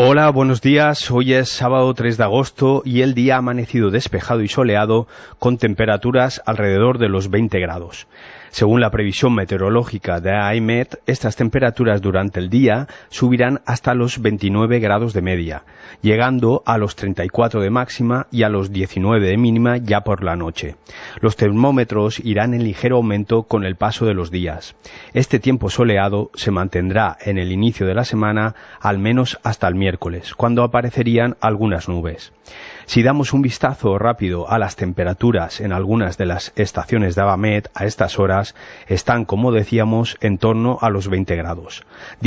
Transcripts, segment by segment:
Hola, buenos días. Hoy es sábado 3 de agosto y el día ha amanecido despejado y soleado con temperaturas alrededor de los 20 grados. Según la previsión meteorológica de AEMET, estas temperaturas durante el día subirán hasta los 29 grados de media, llegando a los 34 de máxima y a los 19 de mínima ya por la noche. Los termómetros irán en ligero aumento con el paso de los días. Este tiempo soleado se mantendrá en el inicio de la semana, al menos hasta el miércoles, cuando aparecerían algunas nubes. Si damos un vistazo rápido a las temperaturas en algunas de las estaciones de AEMET a estas horas, están, como decíamos, en torno a los 20 grados.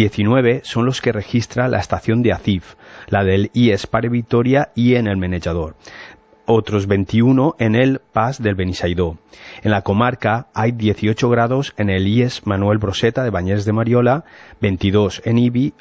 19 son los que registra la estación de Acif, la del IES Pare Vitoria y en el Menejador. Otros 21 en el Pas del Benisaidó. En la comarca hay 18 grados en el IES Manuel Broseta de Bañés de Mariola, 22 en Ibi,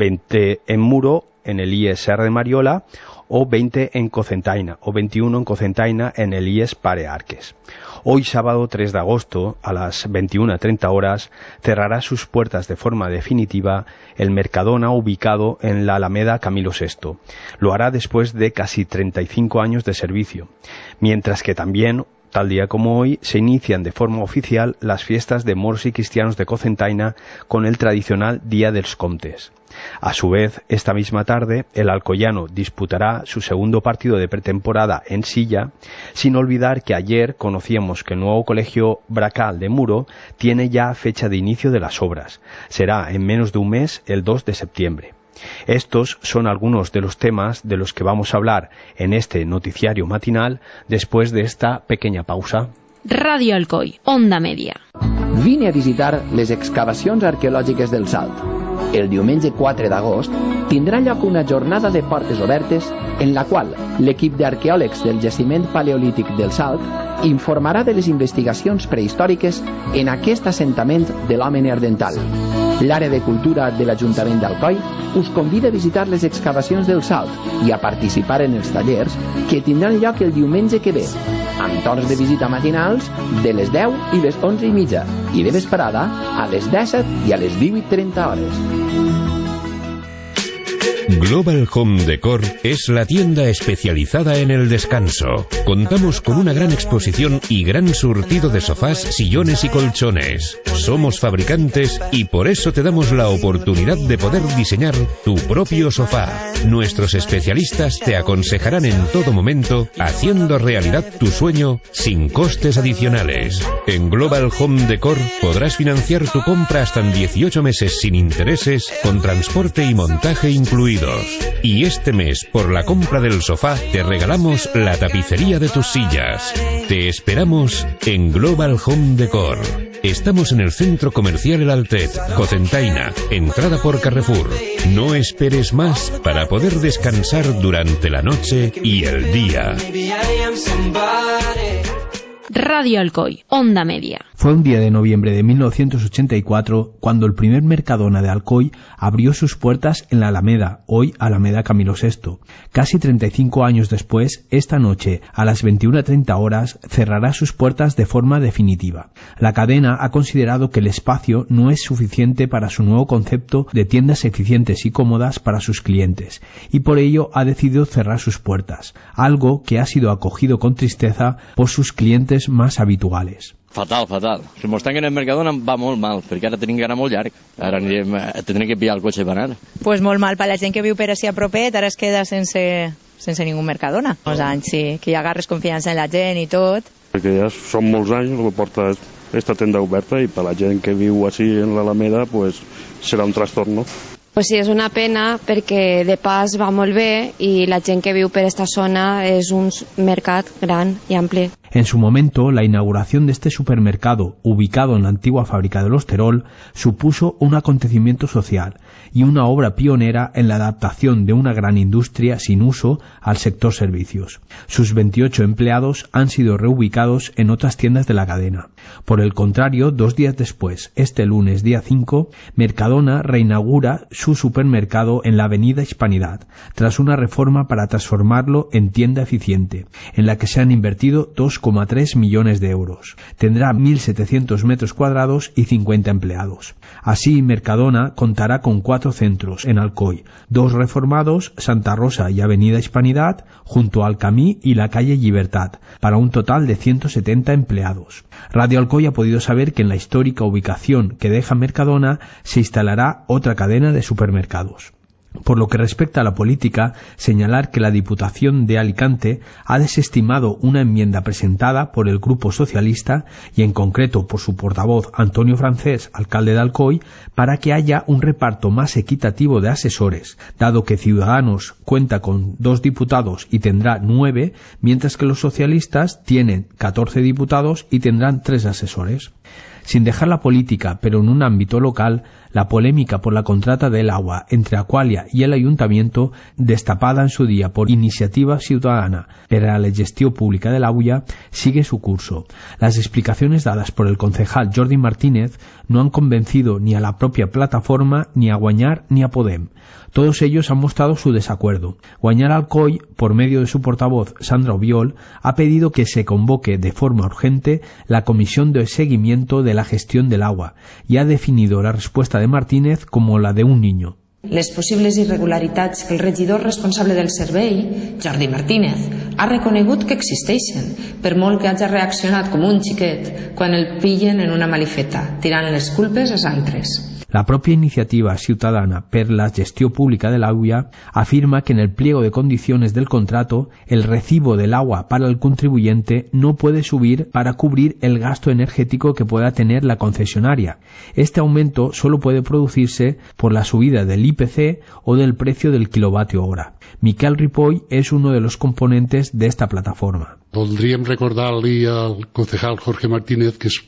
20 en Muro, en el IESR de Mariola, o 20 en Cocentaina, o 21 en Cocentaina en el IES Pare Arques. Hoy, sábado 3 de agosto, a las 21:30 horas, cerrará sus puertas de forma definitiva el Mercadona ubicado en la Alameda Camilo VI. Lo hará después de casi 35 años de servicio, mientras que también, tal día como hoy, se inician de forma oficial las fiestas de moros y cristianos de Cocentaina con el tradicional Día dels Comtes. A su vez, esta misma tarde, el alcoyano disputará su segundo partido de pretemporada en Silla, sin olvidar que ayer conocíamos que el nuevo colegio Bracal de Muro tiene ya fecha de inicio de las obras. Será en menos de un mes, el 2 de septiembre. Estos son algunos de los temas de los que vamos a hablar en este noticiario matinal después de esta pequeña pausa. Radio Alcoi, Onda Media. Vine a visitar les excavacions arqueològiques del Salt. El diumenge 4 d'agost tindrà lloc una jornada de portes obertes en la qual l'equip d'arqueòlegs del jaciment paleolític del Salt informarà de les investigacions prehistòriques en aquest assentament de l'home neandertal. L'àrea de cultura de l'Ajuntament d'Alcoi us convida a visitar les excavacions del Salt i a participar en els tallers que tindran lloc el diumenge que ve, amb torns de visita matinals de les 10 i les 11:30 i de vesprada a les 17 i a les 18:30 hores. Global Home Decor es la tienda especializada en el descanso. Contamos con una gran exposición y gran surtido de sofás, sillones y colchones. Somos fabricantes y por eso te damos la oportunidad de poder diseñar tu propio sofá. Nuestros especialistas te aconsejarán en todo momento, haciendo realidad tu sueño sin costes adicionales. En Global Home Decor podrás financiar tu compra hasta en 18 meses sin intereses, con transporte y montaje incluidos. Y este mes, por la compra del sofá, te regalamos la tapicería de tus sillas. Te esperamos en Global Home Decor. Estamos en el Centro Comercial El Altet, Cocentaina, entrada por Carrefour. No esperes más para poder descansar durante la noche y el día. Radio Alcoi, Onda Media. Fue un día de noviembre de 1984 cuando el primer Mercadona de Alcoi abrió sus puertas en la Alameda, hoy Alameda Camilo VI. Casi 35 años después, esta noche, a las 21:30 horas, cerrará sus puertas de forma definitiva. La cadena ha considerado que el espacio no es suficiente para su nuevo concepto de tiendas eficientes y cómodas para sus clientes, y por ello ha decidido cerrar sus puertas, algo que ha sido acogido con tristeza por sus clientes más habituales. Fatal. Si mos tanquen el Mercadona va molt mal, perquè ara tenim que anar molt llarg. Ara tindrem que pillar el cotxe per anar. Pues molt mal per la gent que viu per així a propet, ara es queda sense ningú Mercadona. Uns anys, sí, que ja agarres confiança en la gent i tot. Perquè ja són molts anys que porta esta tenda oberta i per la gent que viu així en l'Alameda pues, serà un trastorn, no? Pues sí, és una pena perquè de pas va molt bé i la gent que viu per esta zona és un mercat gran i ampli. En su momento, la inauguración de este supermercado, ubicado en la antigua fábrica de los Terol, supuso un acontecimiento social y una obra pionera en la adaptación de una gran industria sin uso al sector servicios. Sus 28 empleados han sido reubicados en otras tiendas de la cadena. Por el contrario, 2 días después, este lunes día 5, Mercadona reinaugura su supermercado en la avenida Hispanidad, tras una reforma para transformarlo en tienda eficiente, en la que se han invertido 2 2,3 millones de euros. Tendrá 1.700 metros cuadrados y 50 empleados. Así, Mercadona contará con 4 centros en Alcoy, 2 reformados, Santa Rosa y Avenida Hispanidad, junto al Camí y la calle Llibertat, para un total de 170 empleados. Radio Alcoy ha podido saber que en la histórica ubicación que deja Mercadona se instalará otra cadena de supermercados. Por lo que respecta a la política, señalar que la Diputación de Alicante ha desestimado una enmienda presentada por el Grupo Socialista y en concreto por su portavoz Antonio Francés, alcalde de Alcoy, para que haya un reparto más equitativo de asesores, dado que Ciudadanos cuenta con 2 diputados y tendrá 9, mientras que los socialistas tienen 14 diputados y tendrán 3 asesores. Sin dejar la política, pero en un ámbito local, la polémica por la contrata del agua entre Aqualia y el Ayuntamiento, destapada en su día por iniciativa ciudadana per a la gestió pública de l'Auia, sigue su curso. Las explicaciones dadas por el concejal Jordi Martínez no han convencido ni a la propia plataforma, ni a Guanyar, ni a Podem. Todos ellos han mostrado su desacuerdo. Guanyar Alcoy, por medio de su portavoz Sandra Obiol, ha pedido que se convoque de forma urgente la comisión de seguimiento de la gestión del agua y ha definido la respuesta de Martínez como la de un niño. Les possibles irregularitats que el regidor responsable del servei, Jordi Martínez, ha reconegut que existeixen, per molt que hagi reaccionat com un xiquet quan el pillen en una malifeta, tirant les culpes als altres. La propia iniciativa ciudadana per la gestió pública del agua afirma que en el pliego de condiciones del contrato el recibo del agua para el contribuyente no puede subir para cubrir el gasto energético que pueda tener la concesionaria. Este aumento solo puede producirse por la subida del IPC o del precio del kilovatio hora. Miquel Ripoll es uno de los componentes de esta plataforma. Voldríem recordar-li al concejal Jorge Martínez que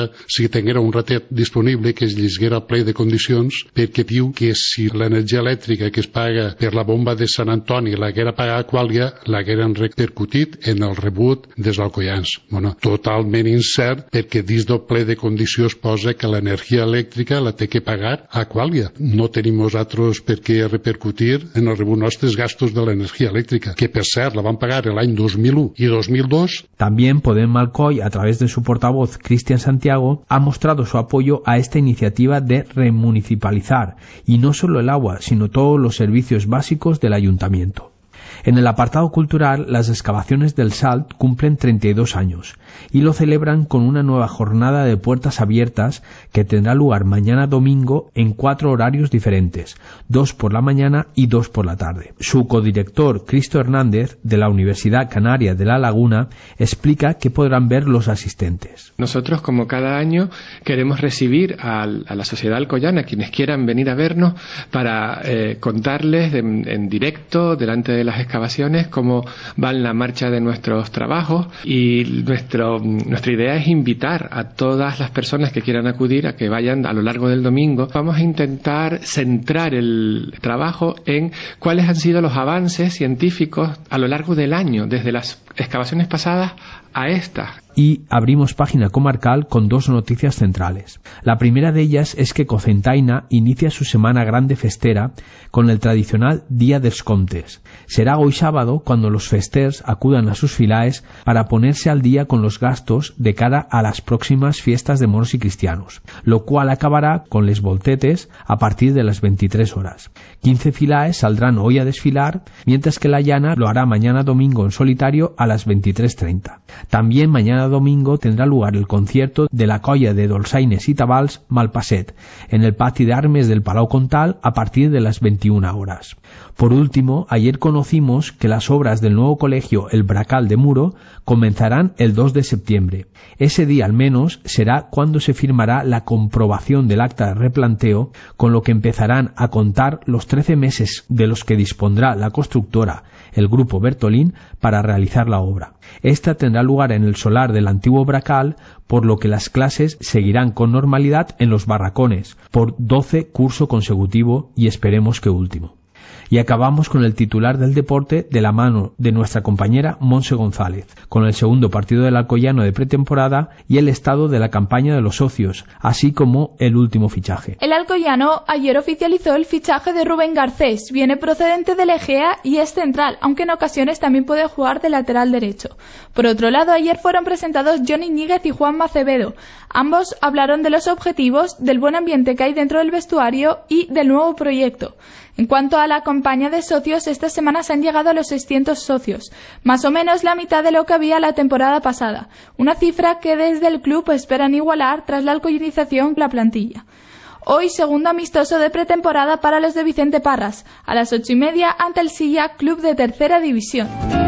si tinguera un ratet disponible que es llisguera al ple de condicions, perquè diu que si l'energia elèctrica que es paga per la bomba de Sant Antoni l'haguera pagat Aqualia, l'hagueren repercutit en el rebut dels alcoians. Bueno, totalment incert, perquè dins del ple de condicions posa que l'energia elèctrica la té que pagar Aqualia. No tenim nosaltres per què repercutir en el rebut nostres gastos de l'energia elèctrica, que per cert la van pagar l'any 2001 i 2002. También Podem Alcoy, a través de su portavoz Cristian Santiago, ha mostrado su apoyo a esta iniciativa de remunicipalizar, y no solo el agua, sino todos los servicios básicos del ayuntamiento. En el apartado cultural, las excavaciones del Salt cumplen 32 años y lo celebran con una nueva jornada de puertas abiertas que tendrá lugar mañana domingo en 4 horarios diferentes, 2 por la mañana y 2 por la tarde. Su codirector, Cristo Hernández, de la Universidad Canaria de La Laguna, explica qué podrán ver los asistentes. Nosotros, como cada año, queremos recibir a la sociedad alcoyana, quienes quieran venir a vernos, para contarles en directo, delante de las excavaciones, cómo va la marcha de nuestros trabajos, y nuestra idea es invitar a todas las personas que quieran acudir a que vayan a lo largo del domingo. Vamos a intentar centrar el trabajo en cuáles han sido los avances científicos a lo largo del año, desde las excavaciones pasadas a estas. Y abrimos página comarcal con 2 noticias centrales. La primera de ellas es que Cocentaina inicia su Semana Grande Festera con el tradicional Día dels Comtes. Será hoy sábado cuando los festers acudan a sus filaes para ponerse al día con los gastos de cara a las próximas fiestas de moros y cristianos, lo cual acabará con les voltetes a partir de las 23 horas. 15 filaes saldrán hoy a desfilar, mientras que la llana lo hará mañana domingo en solitario a las 23:30. También mañana domingo tendrá lugar el concierto de la colla de dolçaines y tabals Malpaset en el pati d'armes del Palau Comtal a partir de las 21 horas. Por último, ayer conocimos que las obras del nuevo colegio El Bracal de Muro comenzarán el 2 de septiembre. Ese día al menos será cuando se firmará la comprobación del acta de replanteo, con lo que empezarán a contar los 13 meses de los que dispondrá la constructora, el grupo Bertolín, para realizar la obra. Esta tendrá lugar en el solar del antiguo Bracal, por lo que las clases seguirán con normalidad en los barracones, por 12 curso consecutivo y esperemos que último. Y acabamos con el titular del deporte de la mano de nuestra compañera Monse González, con el segundo partido del Alcoyano de pretemporada y el estado de la campaña de los socios, así como el último fichaje. El Alcoyano ayer oficializó el fichaje de Rubén Garcés, viene procedente del Egea y es central, aunque en ocasiones también puede jugar de lateral derecho. Por otro lado, ayer fueron presentados Johnny Ñíguez y Juan Macevedo. Ambos hablaron de los objetivos, del buen ambiente que hay dentro del vestuario y del nuevo proyecto. En cuanto a la campaña de socios, esta semana se han llegado a los 600 socios, más o menos la mitad de lo que había la temporada pasada, una cifra que desde el club esperan igualar tras la alcoyanización de la plantilla. Hoy, segundo amistoso de pretemporada para los de Vicente Parras, a las 8:30 ante el Silla, club de tercera división.